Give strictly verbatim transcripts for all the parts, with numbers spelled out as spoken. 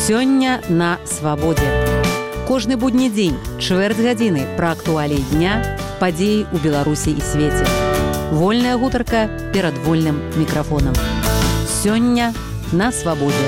Сёння на свабодзе. Кожны будні дзень, чвэрць гадзіны пра актуаліі дня, падзеі ў Беларусі і свеце. Вольная гутарка перад вольным мікрафонам. Сёння на свабодзе.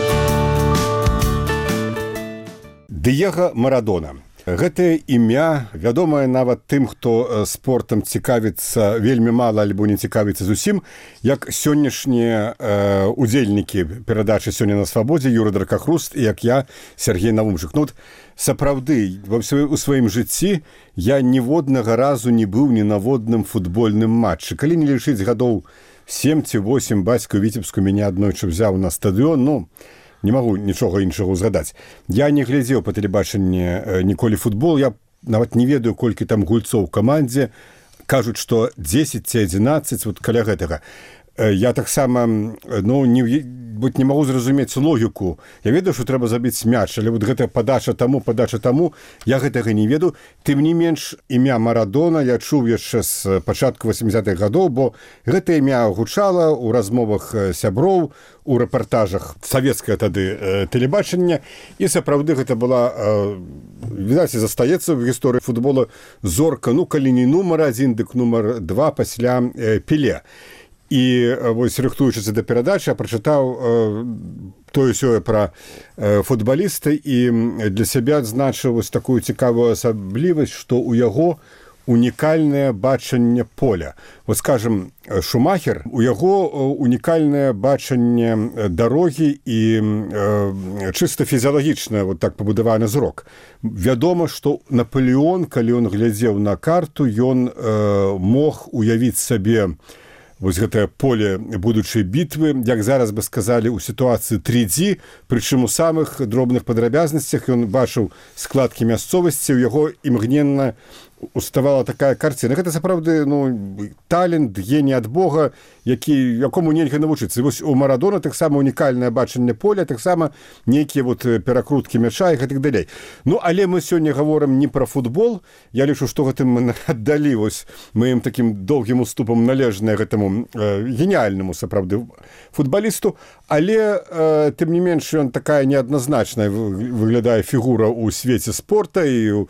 Дыего Марадона. Гэтае імя вядомае нават тым, хто спортам цікавіцца вельмі мала альбо не цікавіцца зусім, як сённяшнія э, удзельнікі перадачы «Сёння на свабодзе» Юра Дракахруст і як я, Сергей Навумчык. Ну, сапраўды, у сваім жыцці я ніводнага разу не быў ні на водным футбольным матчы. Калі не лічыць гадоў сем ці восем, бацька ў Віцебску мяне аднойчы взяў на стадыён, ну, не магу нічога іншага ўзгадаць. Я не глядзеў па тэлебачанні ніколі футбол, я нават не ведаю, колькі там гульцоў у камандзе. Кажуць, што дзесяць ці адзінаццаць, вот каля гэтага. Я таксама, ну, не, не магу зразумець логіку. Я ведаю, што трэба забіць мяч, але вот гэта падача таму, падача таму, я гэтага не ведаю. Тым не менш, імя Марадона я чуў яшчэ з пачатку восьмідзесятых гадоў, бо гэта імя гучала ў размовах сяброў, у рэпартажах савецкае тады э, тэлебачання, і сапраўды гэта была, э, відаць, і застаецца ў гісторыі футбола зорка, ну, калі не нумар адзін, дык нумар два пасля э, Пеле. І вось, рыхтуючыся да перадачы, я прачытаў э, тое-сёе пра э, футбаліста і для сябе адзначыў вось такую цікавую асаблівасць, што ў яго унікальнае бачанне поля. Вот, скажем, Шумахер, у яго унікальнае бачанне дарогі і э, чыста фізіялагічна вот так пабудаваны зрок. Вядома, што Напалеон, калі ён глядзеў на карту, ён э, мог уявіць сабе вось гэтае поле будучай бітвы, як зараз бы сказалі, у сітуацыі тры дзі, прычым у самых дробных падрабязнасцях ён бачыў складкі мясцовасці, у яго імгненна уставала такая карціна. Гэта сапраўды, ну, талент, геній ад Бога, які, якому нельга навучыцца. І вось у Марадона таксама унікальнае бачанне поля, таксама нейкія вот перакруткі мяча і гэтак далей. Ну, але мы сёння гаворым не пра футбол. Я лічу, што гэтым мы аддалі вось маім такім доўгім уступам належнае гэтаму э, геніальнаму сапраўды футбалісту, але э, тым не менш ён такая неадназначная выглядае фігура ў свеце спорта і ў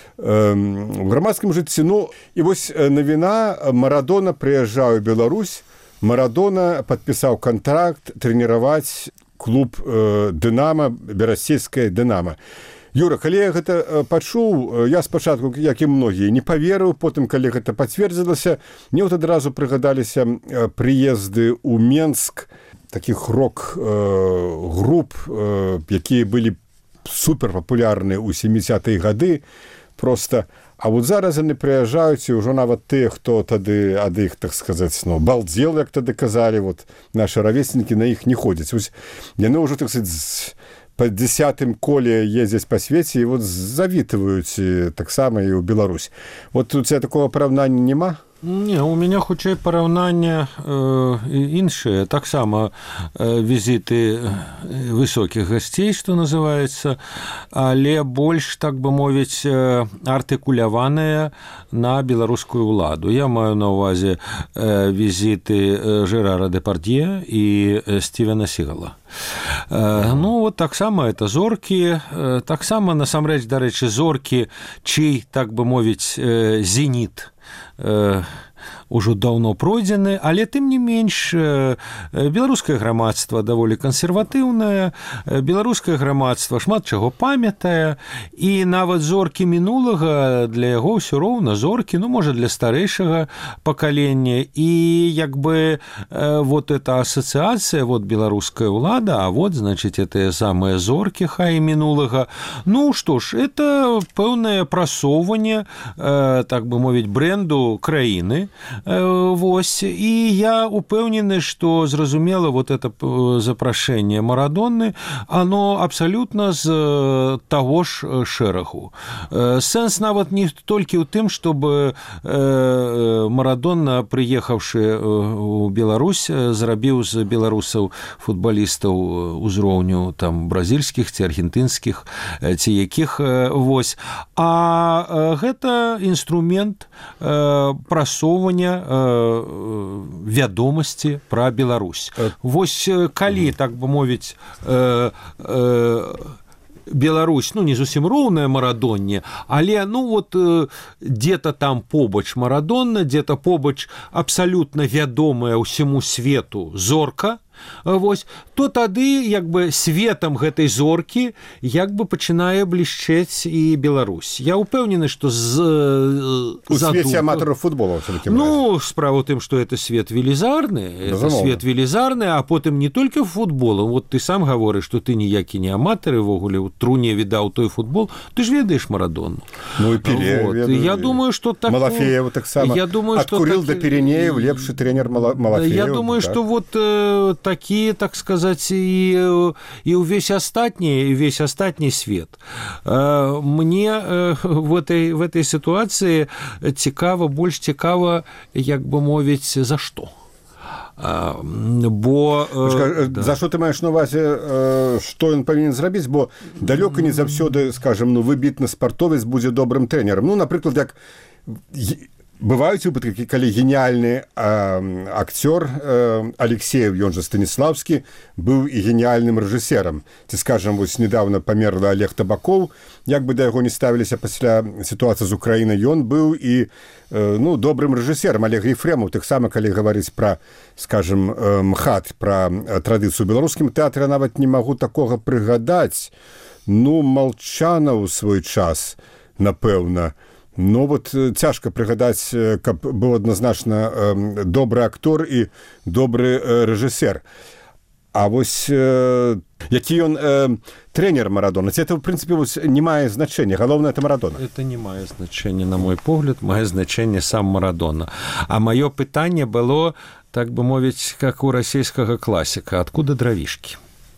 в грамадскім жыцці. Ну, і вось навіна: Марадона прыязджаў у Беларусь, Марадона падпісаў кантракт трэніраваць клуб э, «Дынама», берасцейскае «Дынама». Юра, калі я гэта пачуў, я спачатку, як і многія, не паверыў, потым, калі гэта пацвердзілася, мне вот адразу прыгадаліся прыезды ў Менск такіх рок-груп, э, якія былі суперпапулярныя ў сямідзесятыя гады, просто. А вот зараз яны прыязджаюць, і ўжо нават тыя, хто тады ад іх, так сказаць, ну, балдзел, як тады казалі, вот нашы равеснікі на іх не ходзяць. Вось яны ўжо, так сказаць, па дзясятым коле ездзяць па свеце і вот завітваюць таксама і ў Беларусь. Вот у цябе такого параўнання няма? Не, у меня хутчэй параўнанне э, іншае, таксама э, візіты высокіх гасцей, што называецца, але больш, так бы мовіць, э, артыкуляваныя на беларускую ўладу. Я маю на ўвазе э, візіты Жерара Дэпардье і э, Стівена Сігала. Э, ну, вот таксама это зоркі, э, таксама, насамрэч, дарэчы, зоркі, чый, так бы мовіць, э, зеніт ўжо даўно пройдзены, але тым не менш беларускае грамадства даволі кансерватыўнае, беларускае грамадства шмат чаго памятае, і нават зоркі мінулага для яго ўсё роўна зоркі, ну, можа, для старэйшага пакалення, і як бы вот эта асацыяцыя, вот беларуская ўлада, а вот, значит, это самыя зоркі хай мінулага. Ну, што ж, это пэўнае прасоўванне, так бы мовіць, бренду краіны. Вось, і я упэўнены, што, зразумела, вот это запрашэнне Марадоны, оно абсалютна з таго ж шэрагу. Сэнс нават не толькі ў тым, чтобы Марадона, прыехаўшы ў Беларусь, зрабіў з беларусаў футбалістаў узроўню там бразільскіх ці аргентынскіх ці якіх, вось, а гэта інструмент прасоўвання вядомасці пра Беларусь. Вось калі, так бы мовіць, Беларусь, ну, не зусім роўная Марадонне, але, ну, вот где-то там побач Марадонна, где-то побач абсалютна вядомая ўсяму свету зорка, вось, то тады як бы светам гэтай зоркі як бы пачынае блішчэць і Беларусь. Я ўпэўнены, што з у свеце аматараў футбола. Ну, справа ў тым, што это свет велізарны, это свет велізарны, а потым не толькі футболам. Вот ты сам гаворыш, што ты ніякі не аматар, увогуле у труне відаў той футбол, ты ж ведаеш Марадонну. Ну і Пеле, вот. Я думаю, што так Малафеєв таксама. Я думаю, што адкурил так... до Пиренеев лепшы тренер Малафеєв. Я думаю, што вот э, такие, так сказать, и, и увесь остатний, весь остатний свет. Мне в этой, в этой ситуации цікава, больш цікава, як бы мовіць, за што. Бо Скажи, да. За што ты маеш на увазе, што ён павінен зрабіць, бо далёка не заўсёды, скажем, ну, выбітны спартовец будзе добрым трэнерам. Ну, напрыклад, як бываюць выпадкі, калі геніальны э, акцёр э, Алексеев, ён жа Станіславскі, быў і геніальным рэжысерам. Ці, скажам, вось недавно памерла Олег Табакоў, як бы да яго не ставіліся пасля сітуацыі з Украінай, ён быў і э, ну, добрым рэжысерам. Олег Ефремаў, таксама, калі гаварыць пра, скажем, э, МХАТ, пра традыцыю ў беларускім тэатры, нават не магу такога прыгадаць. Ну, Малчана ў свой час, напэўна. Ну, вот цяжка прыгадаць, каб быў адназначна э, добры актор і добры э, рэжысер. А вось э, які ён э, трэнер Марадона, ці это, в прынцыпе, вось, не мае значэння, галоўнае это Марадона. Это не мае значэння, на мой погляд, мае значэнне сам Марадона. А маё пытанне было, так бы мовіць, как у расійскага класіка, адкуда дравішкі?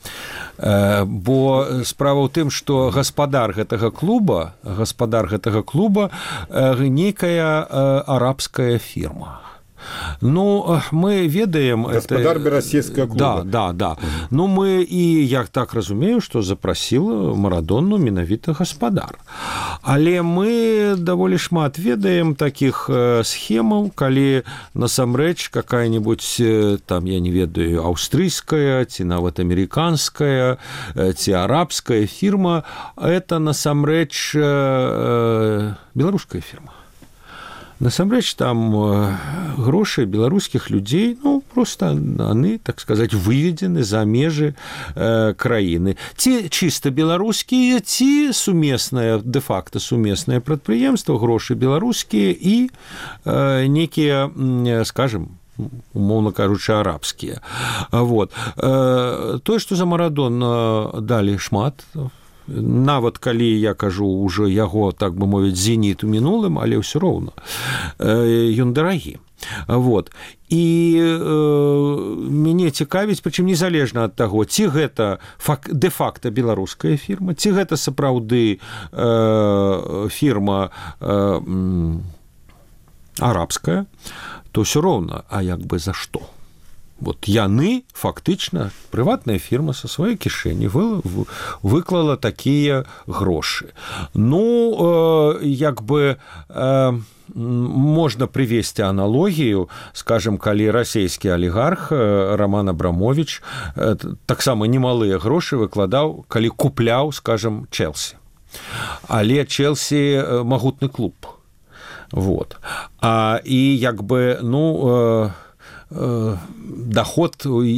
Бо справа ў тым, што гаспадар гэтага клуба, гаспадар гэтага клуба нейкая арабская фірма. Ну, мы ведаем... Гаспадар это... Берасейскага клуба. Да, да, да. Ну, мы і, я так разумею, што запрасіла Марадонну менавіта гаспадар. Але мы даволі шмат ведаем такіх схемаў, калі насамрэч какая-нибудь, там, я не ведаю, аўстрыйская, ці нават амерыканская, ці арабская фірма, это насамрэч беларуская фірма. Насамрэч, там грошы беларускіх людзей, ну, просто яны, так сказать, выведены за межы э, краіны. Ці чыста беларускія, ці сумеснае, дэ-факта сумеснае прадпрыемства, грошы беларускія і э, некія, скажем, умоўна кажучы, арабскія. Вот. Э, тое, што за Марадона далі шмат, нават калі я кажу ўжо яго, так бы мовіць, зеніт у мінулым, але ўсё роўна ён дарагі. Вот. І э, мяне цікавіць, прычым незалежна ад таго, ці гэта дэ-факта беларуская фірма, ці гэта сапраўды э, фірма э, арабская, то ўсё роўна, а як бы за што? Вот яны, фактычна, прыватная фірма са сваёй кішэні вы, выклала такія грошы. Ну, э, як бы э, можна прывесці аналогію, скажем, калі расійскі алігарх Роман Абрамович э, таксама немалыя грошы выкладаў, калі купляў, скажем, Челсі. Але Челсі э, магутны клуб. Вот. А, і як бы, ну... Э, доход,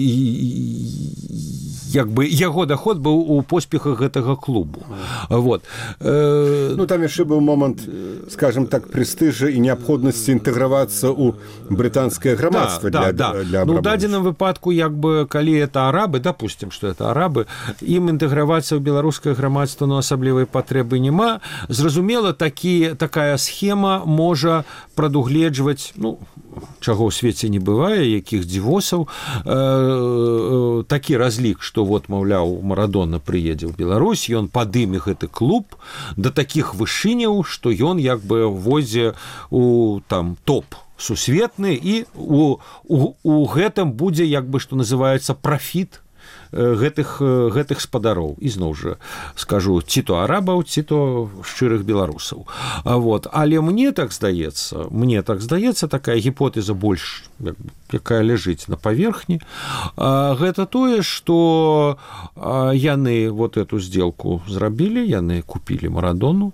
як бы яго доход быў у поспехах гэтага клубу. Вот. Ну, там яшчэ быў момант, скажем так, прэстыжа і неабходнасці інтэгравацца ў брытанскае грамадства. Да, для, да, да. Для ну, у дадзеным выпадку, як бы, калі это арабы, допустим, што это арабы, ім інтэгравацца ў беларускае грамадства, ну, асаблівай патрэбы няма. Зразумела, такі, такая схема можа прадугледжваць, ну, чаго ў свеце не бывае, якіх дзівосаў, э, э, такі разлік, што вот, маўляў, Марадона прыедзе ў Беларусь, ён падыме гэты клуб да такіх вышыняў, што ён як бы возе у там топ сусветны, і у, у, у гэтым будзе, як бы, што называецца, прафіт гэтых, гэтых спадароў. І зноў жа скажу, ці то арабаў, ці то шчырых беларусаў. Вот. Але мне так здаецца, мне так здаецца, такая гіпотэза больш, якая ляжыць на паверхні, гэта тое, што яны вот эту сделку зрабілі, яны купілі Марадону,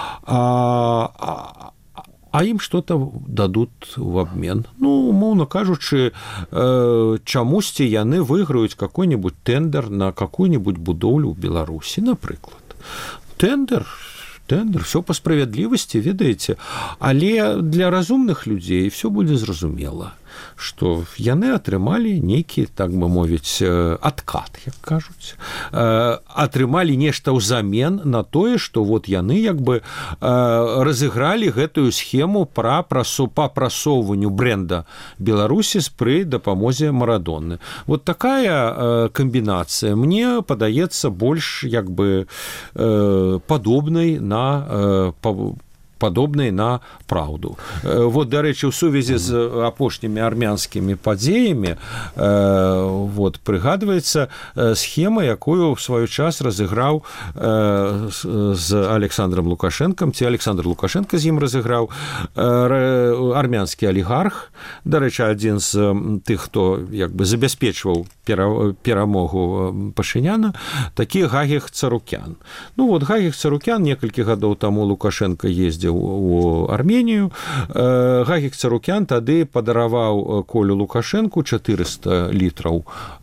а, а а ім что-то дадут в обмен. Ну, умоўна кажучы, э, чамусьці яны выйграюць какой-нибудь тендер на какую-нибудь будоўлю ў Беларусі, напрыклад. Тендер, тендер, все по справядлівасці, ведаеце, але для разумных людзей все будзе зразумела, што яны атрымалі нейкі, так бы мовіць, адкат, як кажуць, атрымалі нешта ўзамен на тое, што вот яны як бы разыгралі гэтую схему пра прасоўванню бренда Беларусі пры дапамозе Марадоны. Вот такая камбінацыя мне падаецца больш як бы падобнай на падобнай на праўду. Вот, дарэчы, у сувязі з апошнімі армянскімі падзеямі вот, прыгадваецца схема, якую ў сваю час разыграў з Александром Лукашэнкам, ці Александр Лукашенко з ім разыграў армянскі алігарх, дарэчы, адзін з тых, хто як бы забяспечваў перамогу Пашыняна, такі Гагіх Царукян. Ну вот, Гагіх Царукян некалькі гадоў таму Лукашенко ездзіў у Арменію. Гагіх Царукян тады падараваў Колю Лукашэнку чатырыста літраў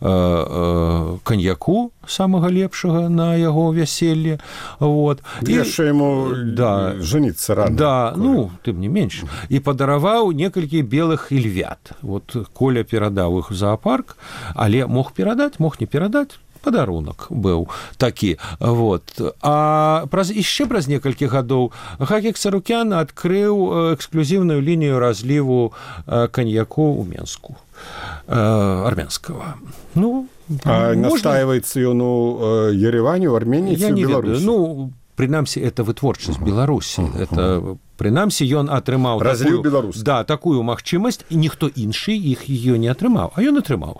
каньяку самага лепшага на яго вяселле. Вот. Яшчэ яму да, жаніцца рана. Да, ну, тым не менш. І падараваў некалькі белых ільвят. Вот Коля перадаў іх у зоапарк, але мог перадаць, мог не перадаць. Падарунак быў такі. Вот. А праз, яшчэ праз некалькі гадоў Гагіх Царукян адкрыў эксклюзіўную лінію разліву каньяку ў Менску. Армянскага. Ну, а можна... настаивается ён у Ереване, у Армении, я в не Беларуси? ведаю. Ну, прынамсі, это вытворчасць uh-huh. Беларусі. Uh-huh. Это, прынамсі, ён атрымаў разліў беларус. Да, такую магчымасць, і ніхто іншы іх ее не атрымаў, а ён атрымаў.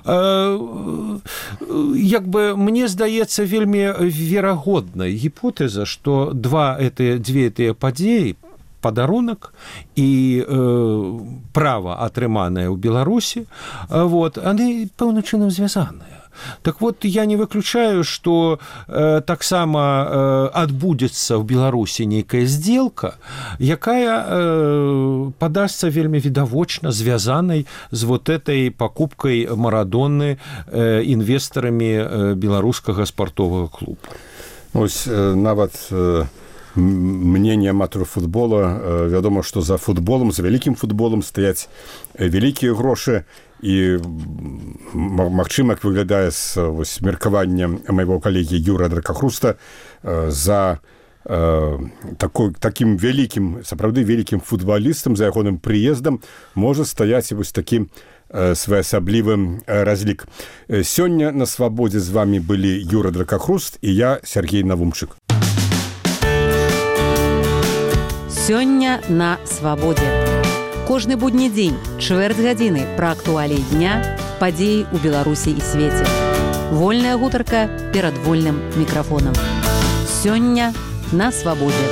Як бы, мне здаецца, вельмі верагодная гіпотэза, што два этыя, дзве гэтыя падзеі, падарунак і э, права, атрыманае ў Беларусі, вот, яны пэўным чынам звязаныя. Так вот, я не выключаю, что э, таксама э, адбудзецца ў Беларусі нейкая сделка, якая э, падасца вельмі відавочна звязанай з вот этой покупкой Марадоны э, інвестарамі э, беларускага спартовага клуба. Ось э, нават э, мнение аматараў футбола, э, вядома, што за футболом, за вялікім футболом стаяць вялікія грошы. І магчыма, як выглядае з вось, меркавання майго калегі Юра Дракахруста, за э, такой, такім вялікім, сапраўды вялікім футбалістам, за ягоным прыездам можа стаяць вось такі э, своеасаблівы э, разлік. Сёння на свабодзе з вами былі Юра Дракахруст і я, Сергей Навумчык. Сёння на свабодзе. Кожны будні дзень, чвэрць гадзіны пра актуаліі дня, падзеі ў Беларусі і свеце. Вольная гутарка перад вольным мікрафонам. Сёння на свабодзе.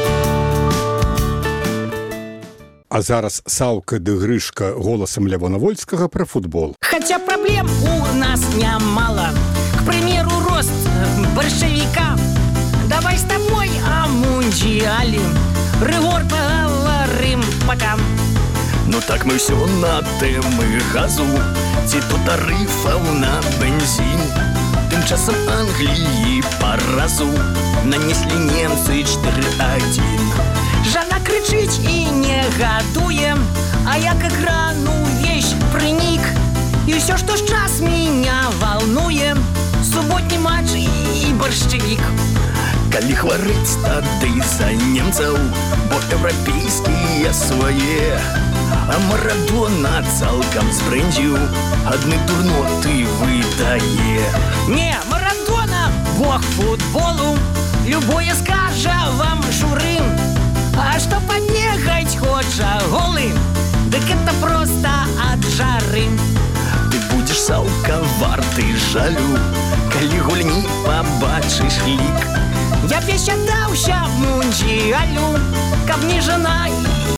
А зараз Саўка ды Грышка голасам Лявона Вольскага пра футбол. Хотя проблем у нас немало. К примеру, рост борщевика. Давай с тобой о мундиале. Рыгор поговорим пока. Ну так мы все на тэмы газу, ці то тарыфаў на бензін. Тым часам Англіі паразу нанеслі немцы чатыры адзін. Жана крычыць і не гадуе, а я к экрану весь прыник. І ўсё, што ж час меня волнуе, субботні матч і борщевик. Калі хварыць тады за немцаў, бо еўрапейскія свае. А Марадона цалкам збрэндзіў, адны дурноты выдае. Не, Марадона, бог футболу, любое скажа вам журы. А што паднегаць хоча голы, дык это проста ад жары. Ты будзеш, Саўка, варты жалю, калі гульні пабачыш лік. Я весь аддаўся мундзіялю, каб не жана